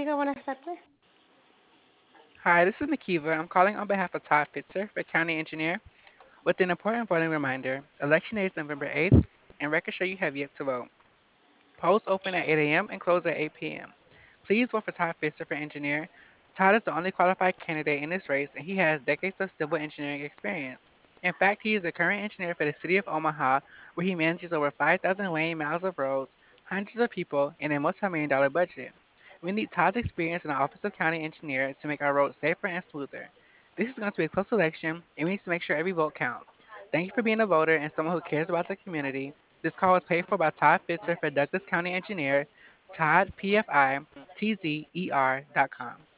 Diga, buenas tardes. Hi, this is Makiva. I'm calling on behalf of Todd Fitzer for County Engineer with an important voting reminder. Election day is November 8th, and records show you have yet to vote. Polls open at 8 a.m. and close at 8 p.m. Please vote for Todd Fitzer for engineer. Todd is the only qualified candidate in this race, and he has decades of civil engineering experience. In fact, he is the current engineer for the city of Omaha, where he manages over 5,000 lane miles of roads, hundreds of people, and a multi-million dollar budget. We need Todd's experience in the office of county engineer to make our roads safer and smoother. This is going to be a close election, and we need to make sure every vote counts. Thank you for being a voter and someone who cares about the community. This call was paid for by Todd Fitzer for Douglas County Engineer, Todd, PFI, TZER.com.